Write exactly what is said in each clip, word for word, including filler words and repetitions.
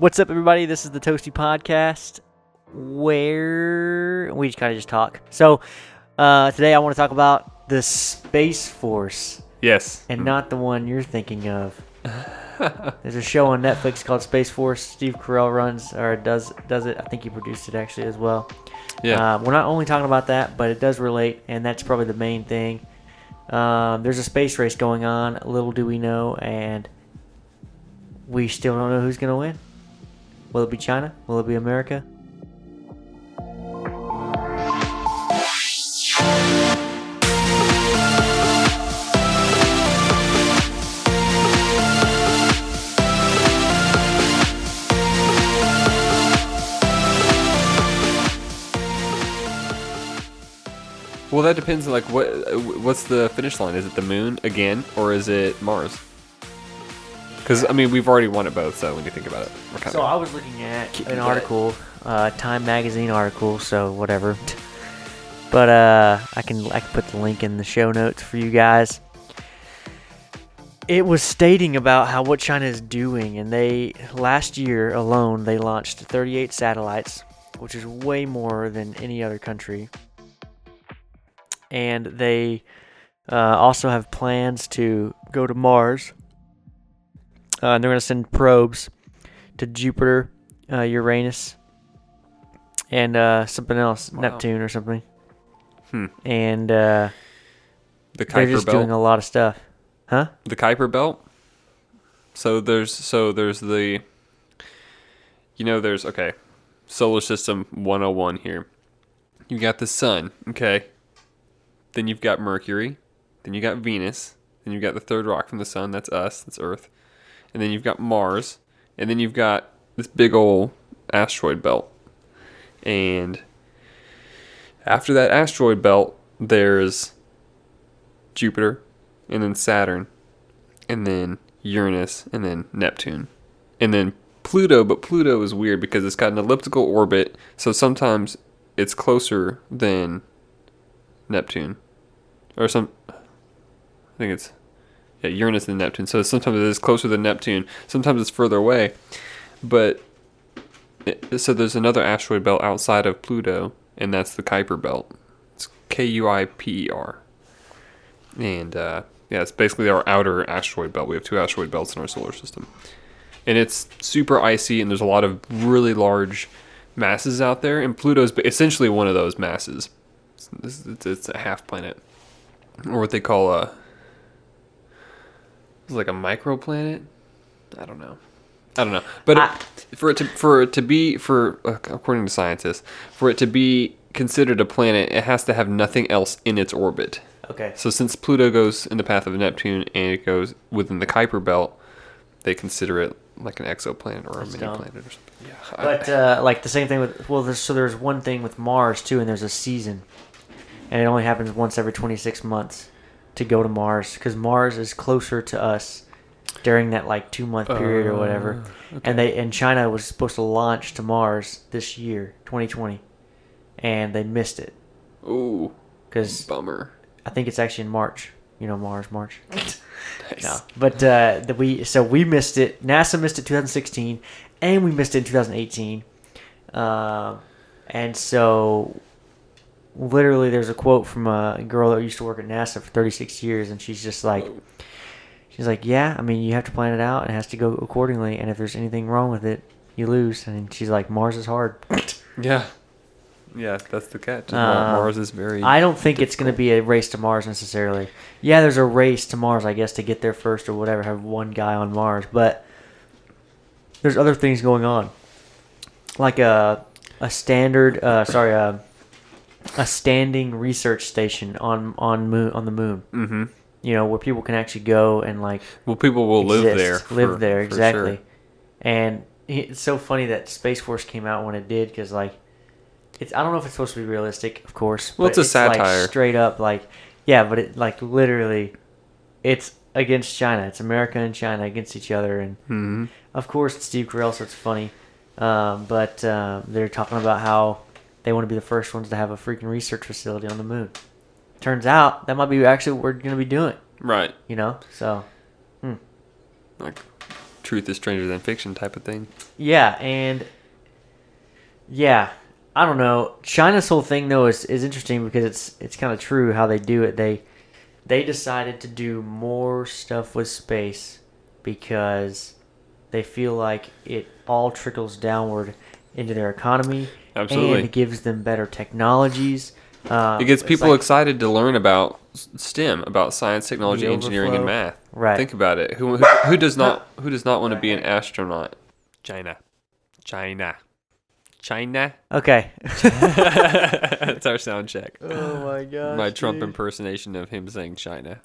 What's up, everybody? This is the Toasty Podcast, where we just kind of just talk. So, uh, today I want to talk about the Space Force. Yes. And not the one you're thinking of. There's a show on Netflix called Space Force. Steve Carell runs, or does does it. I think he produced it, actually, as well. Yeah. Uh, we're not only talking about that, but it does relate, and that's probably the main thing. Um, there's a space race going on, little do we know, and we still don't know who's going to win. Will it be China? Will it be America? Well, that depends. Like, what? What's the finish line? Is it the moon again, or is it Mars? Because I mean, we've already won it both. So when you think about it, we're kind So of. I was looking at an article, uh, Time Magazine article. So whatever. But uh, I can I can put the link in the show notes for you guys. It was stating about how what China is doing, and they last year alone they launched thirty-eight satellites, which is way more than any other country. And they uh, also have plans to go to Mars. Uh, and they're going to send probes to Jupiter, uh, Uranus, and uh, something else, Wow. Neptune or something. Hmm. And uh, The they're Kuiper just Belt. doing a lot of stuff. Huh? The Kuiper Belt. So there's so there's the. You know, there's okay, solar system one oh one here. You got the sun, okay. Then you've got Mercury. Then you got Venus. Then you've got the third rock from the sun. That's us. That's Earth. And then you've got Mars. And then you've got this big old asteroid belt. And after that asteroid belt, there's Jupiter. And then Saturn. And then Uranus. And then Neptune. And then Pluto. But Pluto is weird because it's got an elliptical orbit. So sometimes it's closer than Neptune, or some, I think it's, yeah, Uranus and Neptune. So sometimes it is closer than Neptune, sometimes it's further away. But it, so there's another asteroid belt outside of Pluto, and that's the Kuiper Belt. It's K U I P E R, and uh, yeah, it's basically our outer asteroid belt. We have two asteroid belts in our solar system, and it's super icy, and there's a lot of really large masses out there. And Pluto's essentially one of those masses. It's, it's, it's a half planet, or what they call a, it's like a microplanet. I don't know. I don't know. But I, it, for it to for it to be for according to scientists, for it to be considered a planet, it has to have nothing else in its orbit. okay. So since Pluto goes in the path of Neptune and it goes within the Kuiper Belt, they consider it like an exoplanet or That's a mini dumb. planet or something. Yeah. But uh, like the same thing with well, there's, so there's one thing with Mars too, and there's a season, and it only happens once every twenty-six months to go to Mars because Mars is closer to us during that like two month period or whatever. okay. And they and China was supposed to launch to Mars this year, twenty twenty, and they missed it Ooh, because bummer. I think it's actually in March. You know, Mars, March. Nice. No, but uh, the, we so we missed it. NASA missed it twenty sixteen, and we missed it in twenty eighteen. Uh, and so, literally, there's a quote from a girl that used to work at NASA for thirty-six years, and she's just like, Whoa. she's like, yeah, I mean, you have to plan it out, and it has to go accordingly. And if there's anything wrong with it, you lose. And she's like, Mars is hard. Yeah. Yeah, that's the catch. Um, Mars is very... I don't think it's going to be a race to Mars necessarily. Yeah, there's a race to Mars, I guess, to get there first or whatever, have one guy on Mars. But there's other things going on. Like a a standard, uh, sorry, a, a standing research station on on moon on the moon. Mm-hmm. You know, where people can actually go and like Well, people will live exist, there. For, live there, for exactly. sure. And it's so funny that Space Force came out when it did because like it's I don't know if it's supposed to be realistic, of course. Well, but it's a satire. Like straight up, like yeah, but it like literally, it's against China. It's America and China against each other, and Mm-hmm. of course it's Steve Carell, so it's funny. Um, but uh, they're talking about how they want to be the first ones to have a freaking research facility on the moon. Turns out that might be actually what we're going to be doing. Right. You know, so Like truth is stranger than fiction type of thing. Yeah, and yeah, I don't know. China's whole thing though is, is interesting because it's it's kind of true how they do it. They they decided to do more stuff with space because they feel like it all trickles downward into their economy. Absolutely. And gives them better technologies. Um, It gets it's people like excited to learn about s- STEM, about science, technology, The engineering, and overflow. math. Right. Think about it. Who, who who does not who does not want to be an astronaut? China, China, China. Okay. That's our sound check. Oh my gosh. My Trump dude. impersonation of him saying China.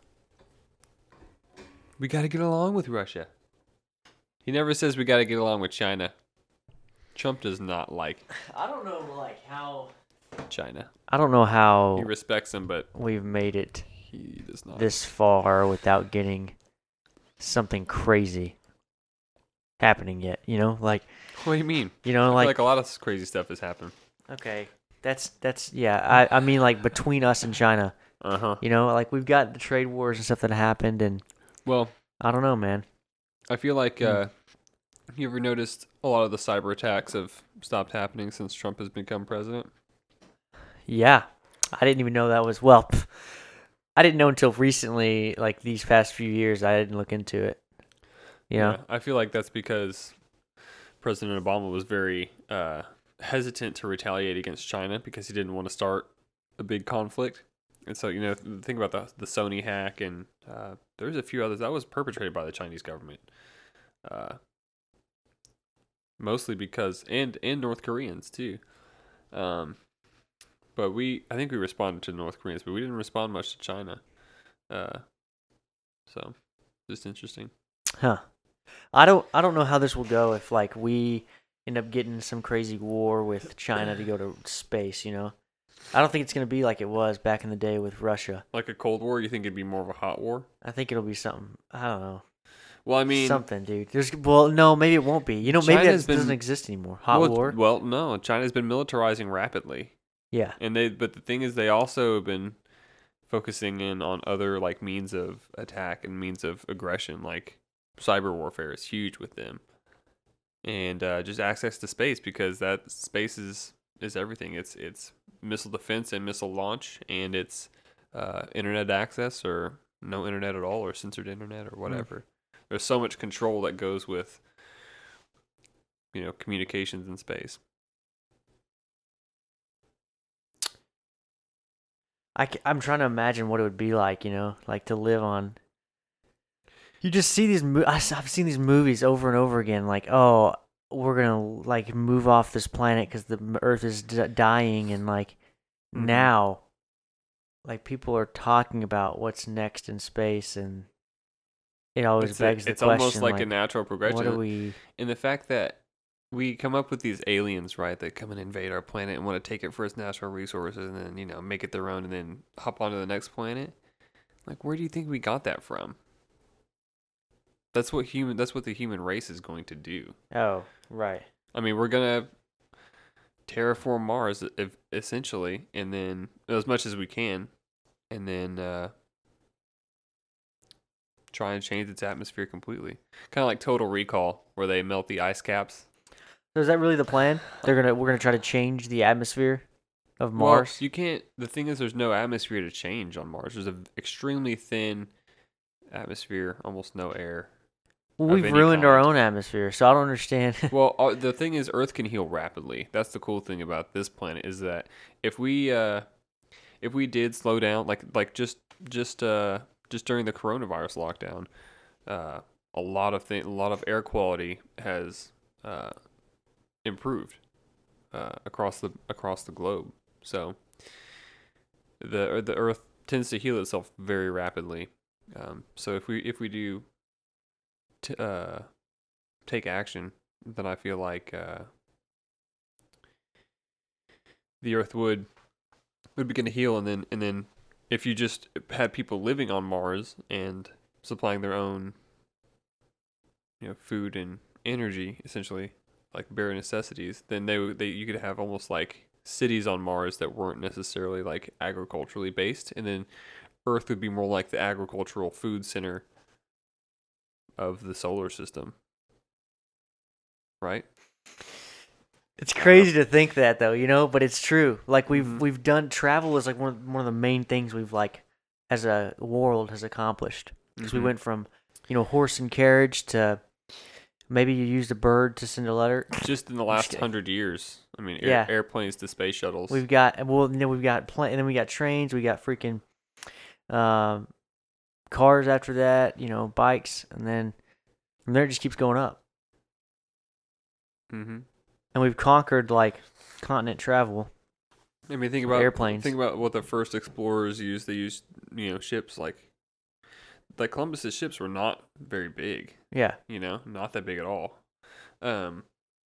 We got to get along with Russia. He never says we got to get along with China. Trump does not like I don't know like how China. I don't know He how respects him, but we've made it he does not. this far without getting something crazy happening yet, you know? Like, What do you mean? you I know, feel like, like a lot of crazy stuff has happened. okay, that's that's yeah, I I mean like between us and China, Uh huh. you know, like we've got the trade wars and stuff that happened and Well, I don't know, man. I feel like Hmm. uh, you ever noticed a lot of the cyber attacks have stopped happening since Trump has become president? Yeah. I didn't even know that was well, pff, I didn't know until recently, like these past few years I didn't look into it. You know? Yeah, I feel like that's because President Obama was very uh, hesitant to retaliate against China because he didn't want to start a big conflict. And so, you know, think about the the Sony hack, and uh, there's a few others that was perpetrated by the Chinese government, uh, mostly because and and North Koreans too. Um, but we, I think we responded to North Koreans, but we didn't respond much to China. Uh, so, just interesting. Huh. I don't I don't know how this will go if like we end up getting some crazy war with China to go to space, you know. I don't think it's going to be like it was back in the day with Russia. Like a Cold War, you think it'd be more of a hot war? I think it'll be something. I don't know. Well, I mean, Something, dude. There's well, no, maybe it won't be. You know, maybe China's that been- doesn't exist anymore. Hot well, war. Well, no, China's been militarizing rapidly, Yeah. and they. But the thing is, they also have been focusing in on other like means of attack and means of aggression. Like cyber warfare is huge with them, and uh, just access to space because that space is is everything. It's it's missile defense and missile launch, and it's uh, internet access or no internet at all, or censored internet or whatever. There's so much control that goes with, you know, communications in space. I am trying to imagine what it would be like, you know, like to live on. You just see these. Mo- I- I've seen these movies over and over again. Like, oh, we're gonna like move off this planet because the m- Earth is d- dying, and like Mhm. now, like people are talking about what's next in space, and it always It's, a- begs the it's question. almost like, a natural progression. What are we? And the fact that we come up with these aliens, right, that come and invade our planet and want to take it for its natural resources and then, you know, make it their own and then hop onto the next planet. Like, where do you think we got that from? That's what human. That's what the human race is going to do. Oh, right. I mean, we're gonna terraform Mars if, essentially, and then as much as we can, and then uh, try and change its atmosphere completely. Kind of like Total Recall, where they melt the ice caps. So is that really the plan? They're gonna we're gonna try to change the atmosphere of Mars. Well, you can't. The thing is, there's no atmosphere to change on Mars. There's an extremely thin atmosphere, almost no air. Well, of we've any ruined our kind. own atmosphere, so I don't understand. Well, uh, the thing is, Earth can heal rapidly. That's the cool thing about this planet is that if we uh, if we did slow down, like like just just uh, just during the coronavirus lockdown, uh, a lot of thing, a lot of air quality has uh, improved uh, across the across the globe. So the the Earth tends to heal itself very rapidly. Um, so if we if we do t- uh, take action, then I feel like uh, the Earth would would begin to heal, and then and then if you just had people living on Mars and supplying their own, you know, food and energy, essentially like bare necessities, then they would- they you could have almost like cities on Mars that weren't necessarily like agriculturally based, and then Earth would be more like the agricultural food center of the solar system. right? It's crazy to think that though, you know, but it's true. Like we've Mhm. we've done travel is like one of, one of the main things we've like as a world has accomplished because we Mhm. went from you know horse and carriage to maybe you used a bird to send a letter. Just in the I'm just last kidding. hundred years, I mean, air, Yeah. airplanes to space shuttles. We've got well, and then we've got pla- and then we got trains, we got freaking um, cars after that, you know, bikes, and then from there it just keeps going up. mm-hmm. And we've conquered like continent travel. I mean, think For about airplanes. Think about what the first explorers used. They used, you know, ships like like Columbus's ships were not very big. Yeah. You know, not that big at all. Um,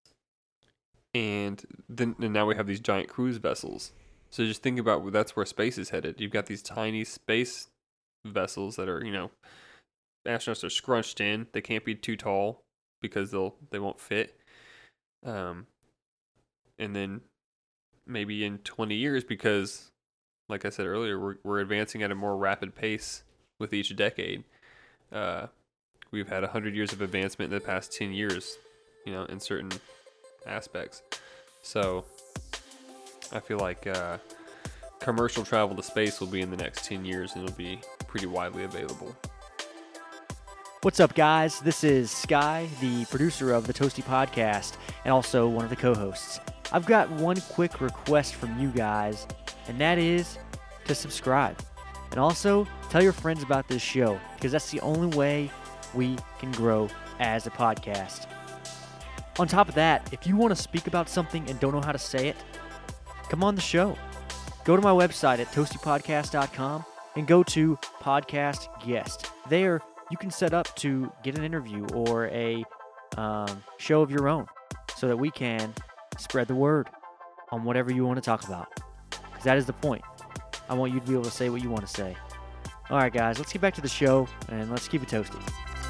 and then and now we have these giant cruise vessels. So just think about that's where space is headed. You've got these tiny space vessels that are, you know, astronauts are scrunched in. They can't be too tall because they'll they won't fit. Um, and then maybe in twenty years, because like I said earlier, we're we're advancing at a more rapid pace with each decade. Uh, we've had one hundred years of advancement in the past ten years, you know, in certain aspects. So I feel like uh, commercial travel to space will be in the next ten years, and it'll be pretty widely available. What's up, guys? This is Sky, the producer of the Toasty Podcast, and also one of the co-hosts. I've got one quick request from you guys, and that is to subscribe. And also, tell your friends about this show, because that's the only way we can grow as a podcast. On top of that, if you want to speak about something and don't know how to say it, come on the show. Go to my website at toasty podcast dot com and go to Podcast Guest. There, you can set up to get an interview or a um, show of your own so that we can spread the word on whatever you want to talk about. Because that is the point. I want you to be able to say what you want to say. All right, guys, let's get back to the show and let's keep it toasty.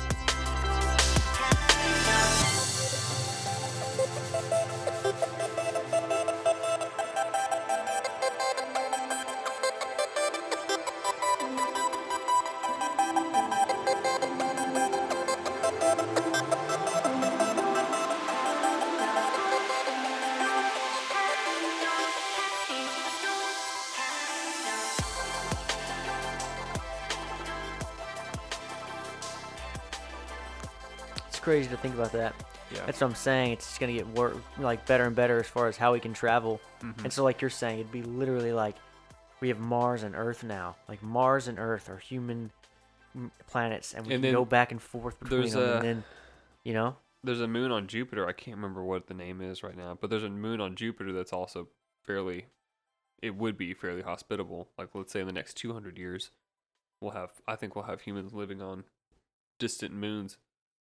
It's crazy to think about that. Yeah. That's what I'm saying. It's just gonna get wor- like better and better as far as how we can travel. Mhm. And so, like you're saying, it'd be literally like we have Mars and Earth now. Like Mars and Earth are human m- planets, and we And can then go back and forth between there's them. a- And then, you know, There's a moon on Jupiter. I can't remember what the name is right now, but there's a moon on Jupiter that's also fairly, it would be fairly hospitable. Like, let's say in the next two hundred years, we'll have, I think we'll have humans living on distant moons.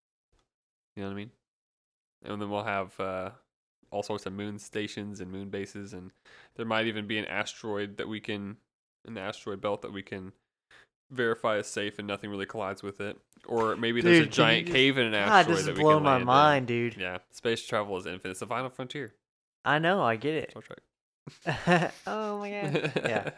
You know what I mean? And then we'll have uh, all sorts of moon stations and moon bases, and there might even be an asteroid that we can, in the asteroid belt that we can verify is safe and nothing really collides with it. Or maybe there's Dude, a can giant you just- cave in an God, asteroid this that is we blowing can my land in. mind, dude. Yeah, space travel is infinite. It's the final frontier. I know, I get it. Star Trek. Oh my god.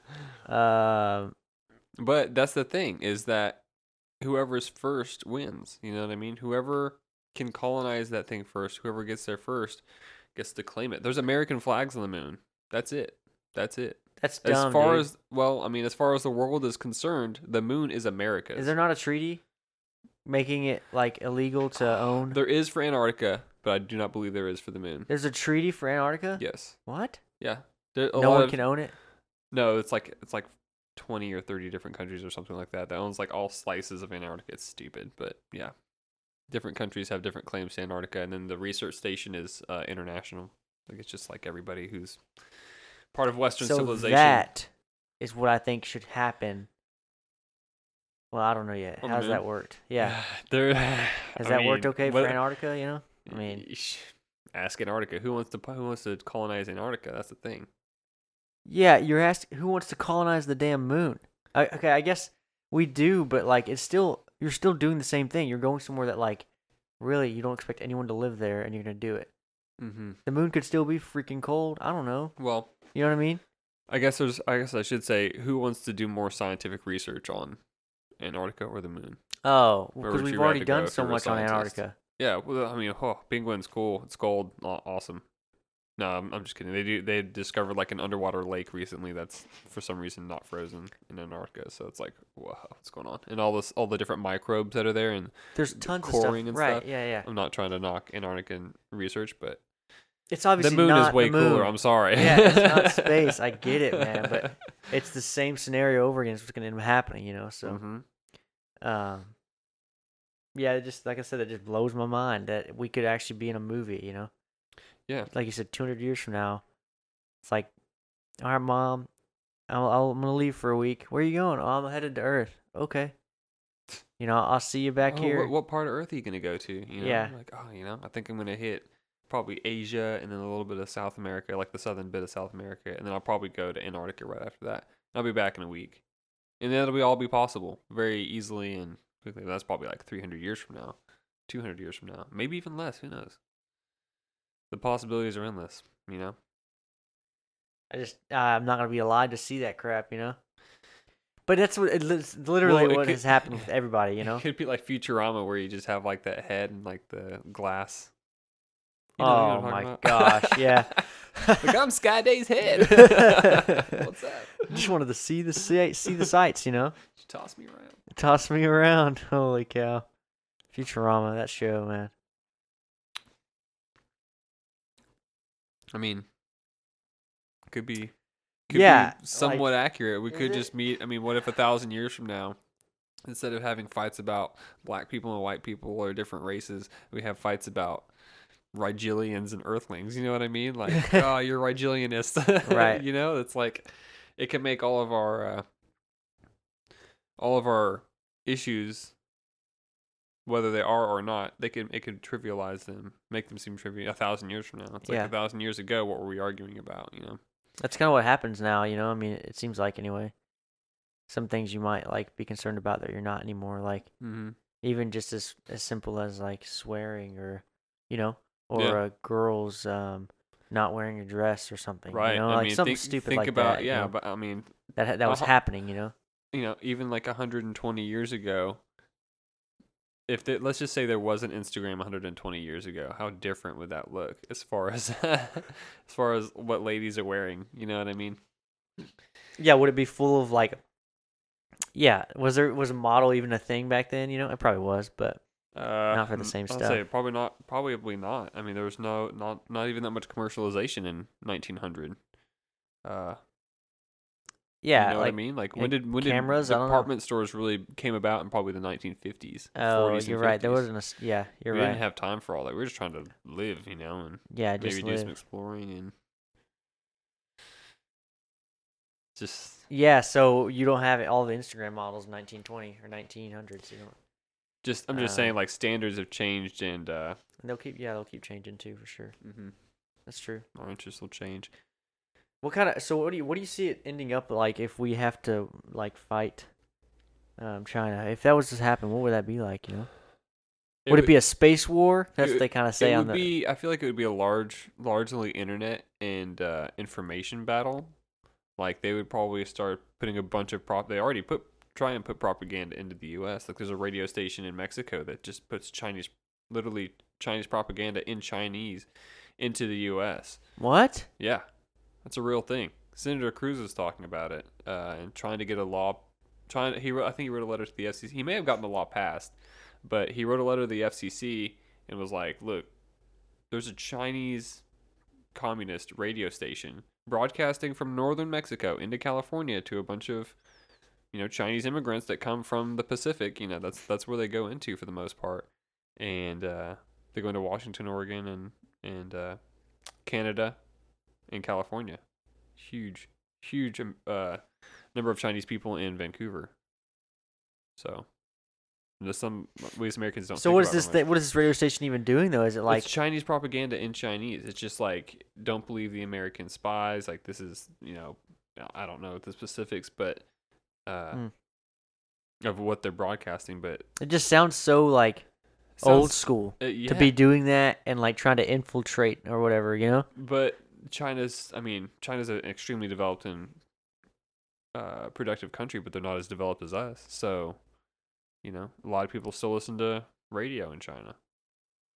Yeah. Um. But that's the thing, is that whoever's first wins. You know what I mean? Whoever can colonize that thing first, whoever gets there first, gets to claim it. There's American flags on the moon. That's it. That's it. That's As dumb, far dude. as well, I mean, as far as the world is concerned, the moon is America's. Is there not a treaty making it like illegal to own? There is for Antarctica, but I do not believe there is for the moon. There's a treaty for Antarctica? Yes. What? Yeah. There, a No lot one of- can own it? No, it's like it's like twenty or thirty different countries or something like that that owns like all slices of Antarctica. It's stupid, but yeah. Different countries have different claims to Antarctica, and then the research station is uh, international. Like it's just like everybody who's part of Western So civilization. that is what I think should happen. Well, I don't know yet. On the How's that moon? worked? Yeah. there. Has I that worked mean, okay what- for Antarctica, you know? I mean, Yeesh. Ask Antarctica. Who wants to who wants to colonize Antarctica? That's the thing. yeah, you're asking who wants to colonize the damn moon? I, okay, I guess we do, but like it's still you're still doing the same thing. You're going somewhere that like really you don't expect anyone to live there and you're going to do it. Mm-hmm. The moon could still be freaking cold. I don't know. Well, You know what I mean? I guess there's. I guess I should say, who wants to do more scientific research on Antarctica or the moon? Oh, Where because would we've you already rather go done if so you were a much on scientist? Antarctica. Yeah, well, I mean, oh, penguin's cool. It's gold, Aw- awesome. No, I'm, I'm just kidding. They do. They discovered like an underwater lake recently that's for some reason not frozen in Antarctica. So it's like, whoa, what's going on? And all this, all the different microbes that are there, and There's the tons of stuff. coring and Right? stuff. Yeah, yeah. I'm not trying to knock Antarctica research, but It's the obviously moon is not way the moon. cooler. I'm sorry. Yeah, it's not space. I get it, man, but it's the same scenario over again. It's what's going to end up happening, you know. So, hmm um, yeah, it just like I said, it just blows my mind that we could actually be in a movie, you know. Yeah. Like you said, two hundred years from now, it's like, all right, mom, I'll, I'll, I'm gonna leave for a week. Where are you going? Oh, I'm headed to Earth. Okay, you know, I'll see you back Oh, here. what, what part of Earth are you gonna go to? You know, Yeah. like, oh, you know, I think I'm gonna hit probably Asia and then a little bit of South America, like the southern bit of South America, and then I'll probably go to Antarctica right after that. I'll be back in a week, and then it'll be all be possible very easily and quickly. That's probably like three hundred years from now, two hundred years from now, maybe even less. Who knows? The possibilities are endless. You know. I just, uh, I'm not gonna be alive to see that crap, you know. But that's what it's literally Well, it what could- has happened with everybody, you know. It could be like Futurama, where you just have like that head and like the glass. You know, you know Oh what I'm my talking about? gosh, yeah. Like, I'm Skyday's head. What's that? Just wanted to see the see, see the sights, you know. Just toss me around. Toss me around. Holy cow. Futurama, that show, man. I mean, could be, could Yeah, be somewhat like, accurate. We is could it? just meet. I mean, what if a thousand years from now, instead of having fights about black people and white people or different races, we have fights about Rigelians and Earthlings? You know what I mean? Like, oh, you're Rigelianist, Right. You know, it's like it can make all of our uh, all of our issues, whether they are or not, they can it could trivialize them, make them seem trivial. A thousand years from now, it's like Yeah. a thousand years ago. What were we arguing about? You know. That's kind of what happens now, you know. I mean, it seems like anyway. Some things you might like be concerned about that you're not anymore. Like Mm-hmm. even just as as simple as like swearing, or you know, or Yeah. a girl's um not wearing a dress or something. Right. You know, I like mean, something think, stupid think like about that. you yeah, know, but I mean, that ha- that was uh-huh. happening. You know. you know, even like one hundred twenty years ago, if the, let's just say there was an Instagram one hundred twenty years ago, how different would that look as far as as far as what ladies are wearing? You know what I mean? Yeah, would it be full of like? Yeah, was there was a model even a thing back then? You know, it probably was, but Uh, Not for the same I'll stuff. say probably not. Probably not. I mean, there was no not not even that much commercialization in nineteen hundred. Uh, yeah, you know like what I mean? Like when like did when cameras? did I don't know. department stores really came about in probably the nineteen fifties, oh, forties, you're and right. There fifties. wasn't a s- yeah, you're we right. didn't have time for all that. We were just trying to live, you know, and yeah, maybe just do live. some exploring and just Yeah, so you don't have all the Instagram models nineteen twenty or nineteen hundreds. You don't. just. I'm just Uh, saying, like standards have changed, and uh, And they'll keep yeah, they'll keep changing too for sure. mm-hmm, That's true. our interests will change. What kind of so what do you what do you see it ending up like if we have to like fight um China? If that was to happen, what would that be like, you know? Would it be a space war? That's it- what they kind of say it on would the be. I feel like it would be a large, largely internet and uh, information battle. Like they would probably start putting a bunch of prop. They already put try and put propaganda into the U S. Like there's a radio station in Mexico that just puts Chinese, literally Chinese propaganda in Chinese into the U S. What? Yeah, that's a real thing. Senator Cruz was talking about it uh, and trying to get a law. Trying, he wrote, I think he wrote a letter to the F C C. He may have gotten the law passed, but he wrote a letter to the F C C and was like, "Look, there's a Chinese communist radio station broadcasting from northern Mexico into California to a bunch of, you know, Chinese immigrants that come from the Pacific. You know, that's that's where they go into for the most part, and uh, they go into Washington, Oregon, and and uh, Canada, and California. Huge, huge um, uh, number of Chinese people in Vancouver. So, there's some we as Americans don't. So think what is about this very thing, much. what is this radio station even doing though? Is it like It's Chinese propaganda in Chinese. It's just like, don't believe the American spies. Like this is, you know, I don't know the specifics, but uh, Hmm. of what they're broadcasting. But it just sounds so like old sounds- school uh, yeah, to be doing that and like trying to infiltrate or whatever, you know? but China's. I mean, China's an extremely developed and uh, productive country, but they're not as developed as us. So, you know, a lot of people still listen to radio in China.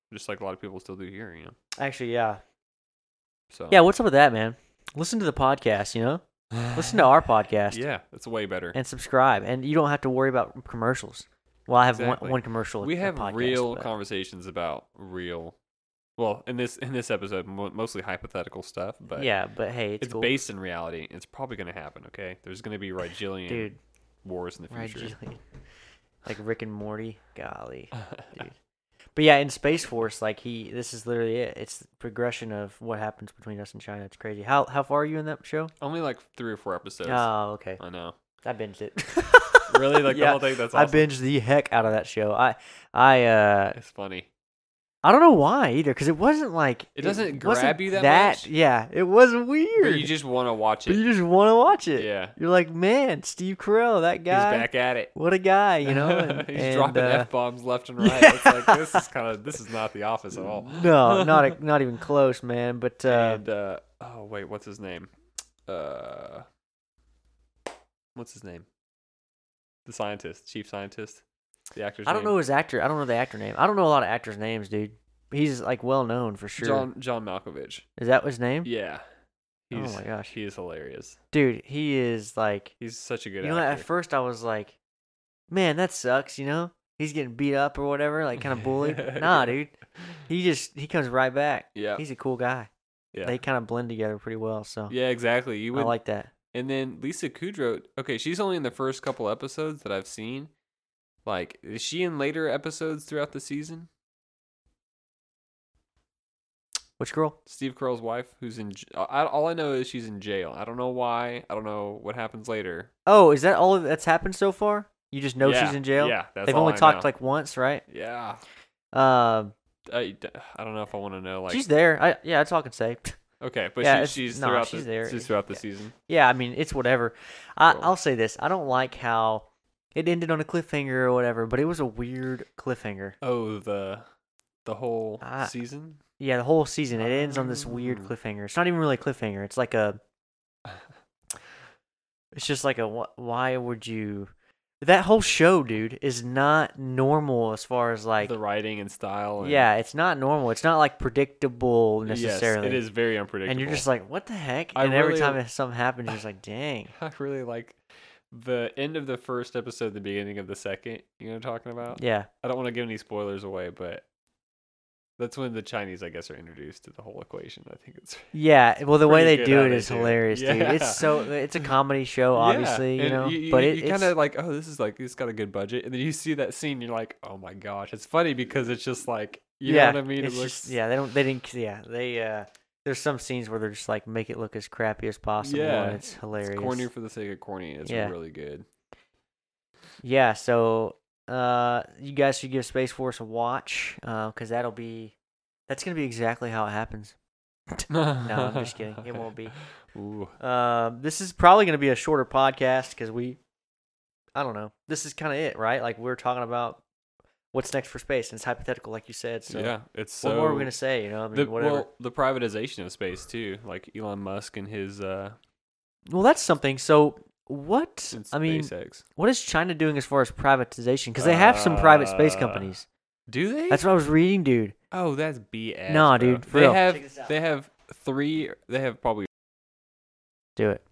just like a lot of people still do here. You know. Actually, yeah. So Yeah, what's up with that, man? Listen to the podcast, you know? Listen to our podcast. Yeah, that's way better. And subscribe. And you don't have to worry about commercials. Well, I have Exactly. one, one commercial. We a have podcast, real but- conversations about real. Well, in this in this episode, mo- mostly hypothetical stuff, but yeah, but hey, it's, it's cool. based in reality. It's probably going to happen. Okay, there's going to be Rigelian Dude, wars in the right, future. Julian. Like Rick and Morty. Golly, dude. But yeah, in Space Force, like he, this is literally it. It's the progression of what happens between us and China. It's crazy. How how far are you in that show? Only like three or four episodes. Oh, okay. I know. I binged it. Really, like the Yeah, whole thing. That's I awesome. binged the heck out of that show. I I uh It's funny. I don't know why either, because it wasn't like It doesn't wasn't grab you that much? Yeah, it wasn't weird. But you just want to watch But it. you just want to watch it. Yeah. You're like, man, Steve Carell, that He's guy. back at it. What a guy, you know. And, He's and, dropping uh, f bombs left and right. It's like this is kind of this is not The Office at all. No, not a, not even close, man. But uh, and uh, oh wait, what's his name? Uh, what's his name? The scientist, chief scientist, the actor's I don't name. know his actor. I don't know the actor name. I don't know a lot of actors' names, dude. He's like well known for sure. John John Malkovich. Is that his name? Yeah. Oh He's, my gosh. he is hilarious. Dude, he is like. He's such a good You know, actor. at first I was like, man, that sucks. You know, he's getting beat up or whatever, like kind of bullied. Nah, dude. He just he comes right back. Yeah. He's a cool guy. Yeah. They kind of blend together pretty well. So Yeah, exactly. You I would like that. And then Lisa Kudrow, okay, she's only in the first couple episodes that I've seen. Like, is she in later episodes throughout the season? Which girl? Steve Carell's wife, who's in. j- I, all I know is she's in jail. I don't know why. I don't know what happens later. Oh, is that all that's happened so far? You just know Yeah, she's in jail? Yeah, that's They've all only I talked know. like once, right? Yeah. Um, I, I don't know if I want to know. Like, she's there. I yeah, that's all I can say. okay, but Yeah, she, it's- she's nah, throughout she's the there. she's throughout the Yeah. season. Yeah, I mean it's whatever. I Cool. I'll say this: I don't like how it ended on a cliffhanger or whatever, but it was a weird cliffhanger. Oh, the the whole Ah. season. Yeah, the whole season it ends on this weird Oh. cliffhanger. It's not even really a cliffhanger. It's like a. It's just like a wh- why would you? That whole show, dude, is not normal as far as like. the writing and style. And, Yeah, it's not normal. It's not like predictable necessarily. Yes, it is very unpredictable. And you're just like, what the heck? I and every really- time something happens, you're just like, dang. I really like the end of the first episode, the beginning of the second. You know what I'm talking about? Yeah. I don't want to give any spoilers away, but that's when the Chinese, I guess, are introduced to the whole equation. I think it's Yeah, well, the way pretty they good do how it they is do it. hilarious, dude. Yeah. It's so it's a comedy show, obviously, Yeah, you and know. you, but you, it, you it's kind of like, oh, this is like it's got a good budget, and then you see that scene, you're like, oh my gosh, it's funny because it's just like, you yeah, know what I mean? It it's looks, just, yeah, they don't, they didn't, yeah, they. uh There's some scenes where they're just like make it look as crappy as possible, Yeah, and it's hilarious. it's corny for the sake of corny. It's Yeah. really good. Yeah, so uh, you guys should give Space Force a watch, because that'll be, that's gonna be exactly how it happens. No, I'm just kidding. It won't be. Ooh. Um, this is probably going to be a shorter podcast because we, I don't know. This is kind of it, right? Like we're talking about what's next for space, and it's hypothetical, like you said. So yeah, it's what so. more are we going to say? You know, I mean, the, whatever. well, the privatization of space too, like Elon Musk and his uh, Well, that's something. So what? and I mean, SpaceX. what is China doing as far as privatization? Because they have some private space Uh, companies. Do they? That's what I was reading, dude. Oh, that's B S. Nah, bro. dude, for They real. have Check this out. they have three. They have probably. Do it.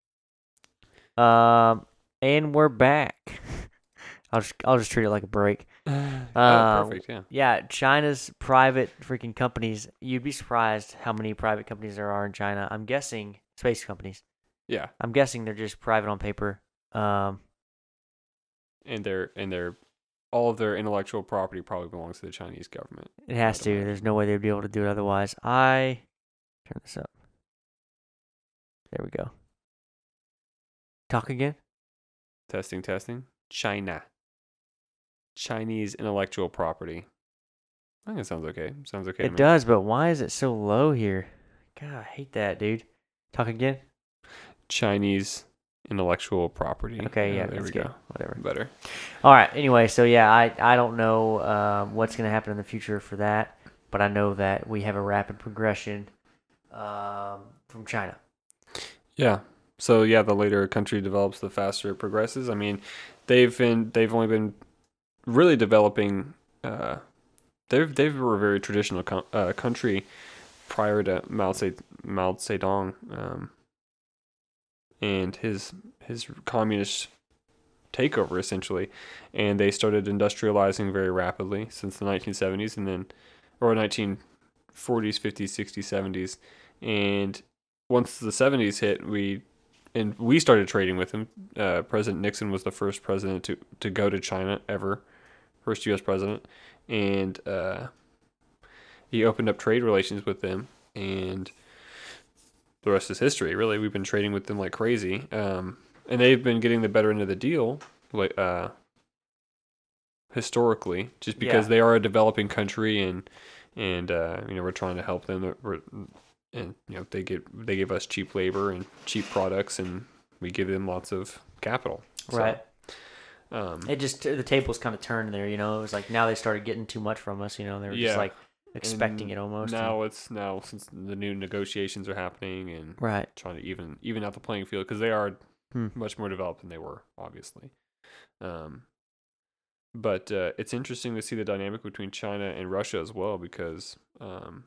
Um, and we're back. I'll just I'll just treat it like a break. oh, Uh, perfect. Yeah. Yeah, China's private freaking companies. You'd be surprised how many private companies there are in China. I'm guessing space companies. Yeah, I'm guessing they're just private on paper. Um, and their and their all of their intellectual property probably belongs to the Chinese government. it has I'd to. imagine. There's no way they'd be able to do it otherwise. I turn this up. There we go. Talk again. Testing, testing. China. Chinese intellectual property. I think it sounds okay. Sounds okay. to It me. does, but why is it so low here? God, I hate that, dude. Talk again. Chinese intellectual property. Okay, Uh, yeah, there that's we good. go. Whatever. Better. All right. Anyway, so yeah, I I don't know uh, what's going to happen in the future for that, but I know that we have a rapid progression um, from China. Yeah. So yeah, the later a country develops, the faster it progresses. I mean, they've been they've only been really developing uh, they they were a very traditional co- uh, country prior to Mao Tse Mao Zedong, um, and his his communist takeover essentially, and they started industrializing very rapidly since the nineteen seventies, and then or nineteen forties, fifties, sixties, seventies, and once the seventies hit, we and we started trading with him. Uh, President Nixon was the first president to, to go to China ever, first U S president, and uh, he opened up trade relations with them, and the rest is history. Really, we've been trading with them like crazy, um, and they've been getting the better end of the deal, like uh, historically, just because Yeah. they are a developing country, and and uh, you know we're trying to help them. We're, and you know they get they give us cheap labor and cheap products, and we give them lots of capital. So, Right. Um, It just the tables kind of turned there, you know. It was like now they started getting too much from us, you know. They were Yeah. just like expecting and it almost. Now it's now since the new negotiations are happening and and- right. trying to even even out the playing field because they are Hmm. much more developed than they were, obviously. Um, but uh, it's interesting to see the dynamic between China and Russia as well, because um,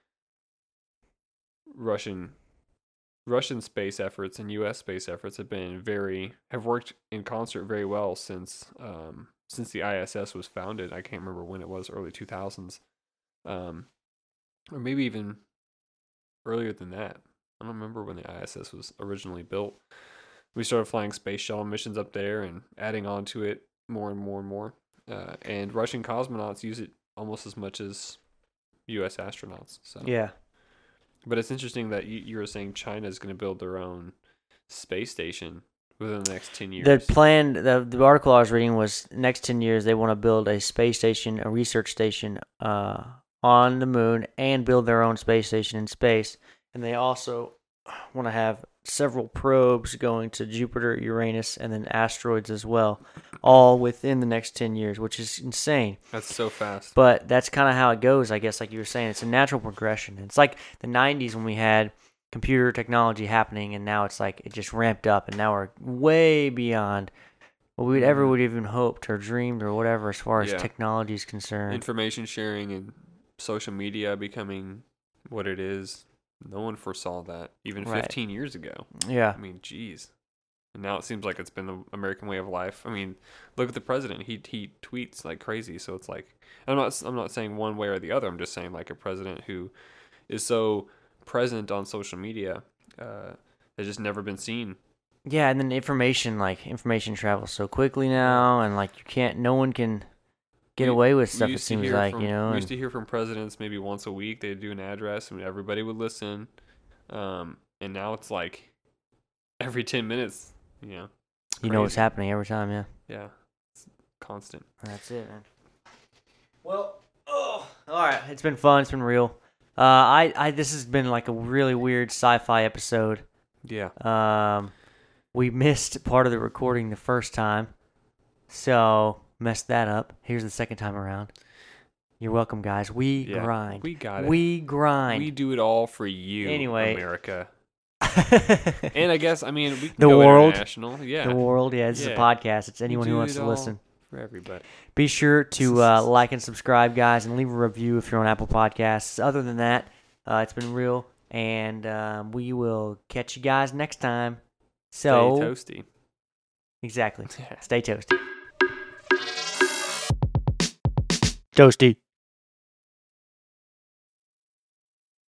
Russian Russian space efforts and U S space efforts have been very have worked in concert very well since um, since the I S S was founded. I can't remember when it was, early two thousands, um, or maybe even earlier than that. I don't remember when the I S S was originally built. We started flying space shuttle missions up there and adding on to it more and more and more. Uh, and Russian cosmonauts use it almost as much as U S astronauts. So Yeah. But it's interesting that you, you were saying China is going to build their own space station within the next ten years. The plan, the, the article I was reading was next ten years they want to build a space station, a research station uh, on the moon, and build their own space station in space. And they also want to have several probes going to Jupiter, Uranus, and then asteroids as well, all within the next ten years, which is insane. That's so fast. But that's kind of how it goes, I guess, like you were saying. It's a natural progression. It's like the nineties when we had computer technology happening, and now it's like it just ramped up, and now we're way beyond what we would ever would even hoped or dreamed or whatever as far as Yeah. technology is concerned. Information sharing and social media becoming what it is. No one foresaw that even Right. fifteen years ago. Yeah. I mean, geez. And now it seems like it's been the American way of life. I mean, look at the president. He he tweets like crazy. So it's like I'm not I'm not saying one way or the other. I'm just saying like a president who is so present on social media uh, has just never been seen. Yeah, and then information, like, information travels so quickly now, and, like, you can't, no one can get We- away with we stuff, it used to seems hear like, from- you know. We and- used to hear from presidents maybe once a week. They'd do an address and everybody would listen. Um, and now it's like every ten minutes, you know. you know what's crazy. happening every time, yeah. Yeah. It's constant. That's it, man. Well, oh, all right. It's been fun. It's been real. Uh, I, I, this has been like a really weird sci-fi episode. Yeah. Um, we missed part of the recording the first time, so messed that up. Here's the second time around. You're welcome, guys. We Yeah. grind. We got it. We grind. We do it all for you, Anyway. America. And I guess, I mean, we can The go world. international. Yeah. The world, yeah. This is a Yeah. podcast. It's We anyone who do wants it to all listen. For everybody. Be sure to uh, like and subscribe, guys, and leave a review if you're on Apple Podcasts. Other than that, uh, it's been real, and um, we will catch you guys next time. So, Stay toasty. exactly. Stay toasty. Toasty.